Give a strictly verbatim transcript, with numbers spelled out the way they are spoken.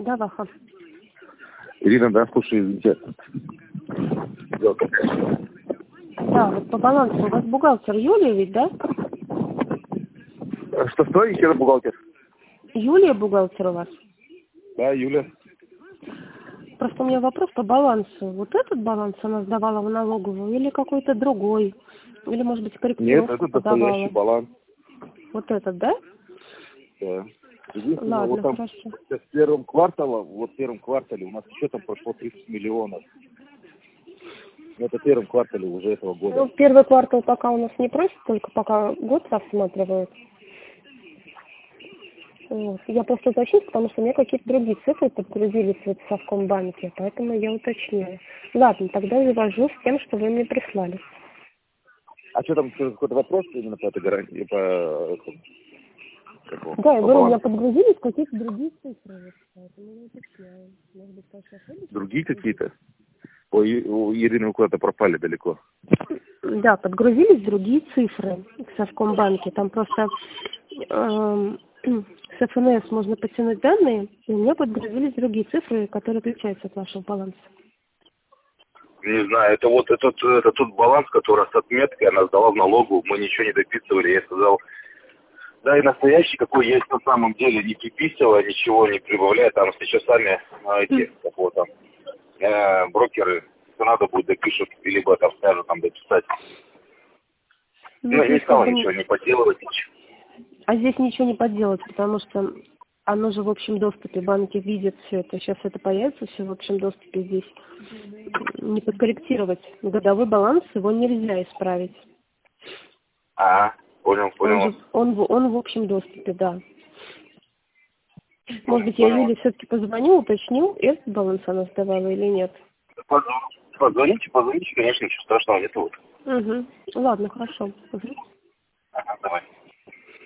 Да, Ваха. Ирина, да, слушай, извините. Да, вот по балансу у вас бухгалтер Юлия ведь, да? Что-что? Еще раз бухгалтер. Юлия бухгалтер у вас? Да, Юля. Просто у меня вопрос по балансу. Вот этот баланс она сдавала в налоговую или какой-то другой? Или, может быть, корректировку Нет, это подавала? настоящий баланс. Вот этот, да? Да. Единственное, Ладно, вот там хорошо. в первом квартале, вот в первом квартале у нас счетом прошло тридцать миллионов. Это в первом квартале уже этого года. Ну, первый квартал пока у нас не просит, только пока год рассматривают. Вот. Я просто уточню, потому что у меня какие-то другие цифры подтвердились в Совкомбанке, поэтому я уточняю. Ладно, тогда завожу с тем, что вы мне прислали. А что там, какой-то вопрос именно по этой гарантии, по... этому, какому, Да, я по говорю, у меня балансу? подгрузились какие-то другие цифры, вот, поэтому я уточняю. Может быть, конечно, ошибочно. Другие какие-то? Ой, у Ирины куда-то пропали далеко. Да, подгрузились другие цифры в Совкомбанке. Там просто эм, с эф эн эс можно потянуть данные, и у меня подгрузились другие цифры, которые отличаются от вашего баланса. Не знаю, это вот этот, это тот баланс, который с отметкой она сдала в налогу, мы ничего не дописывали. Я сказал, да и настоящий, какой есть на самом деле, не приписывая, ничего не прибавляя, там сейчас сами а, эти, как вот там, э, брокеры, что надо будет допишут, либо там скажут там дописать. Ну, Ну, не здесь как стала бы... ничего не поделывать, ничего. А здесь ничего не поделать, потому что оно же в общем доступе, банки видят все это. Сейчас это появится все в общем доступе здесь. Не подкорректировать годовой баланс, его нельзя исправить. А, понял, Он понял. же, он, в- он в общем доступе, да. Может Понял, быть, я понял. Юле все-таки позвоню, уточню, этот баланс она сдавала или нет. Позвоните, позвоните, конечно, ничего страшного нет. Вот. Угу. Ладно, хорошо. Угу. Ага, давай.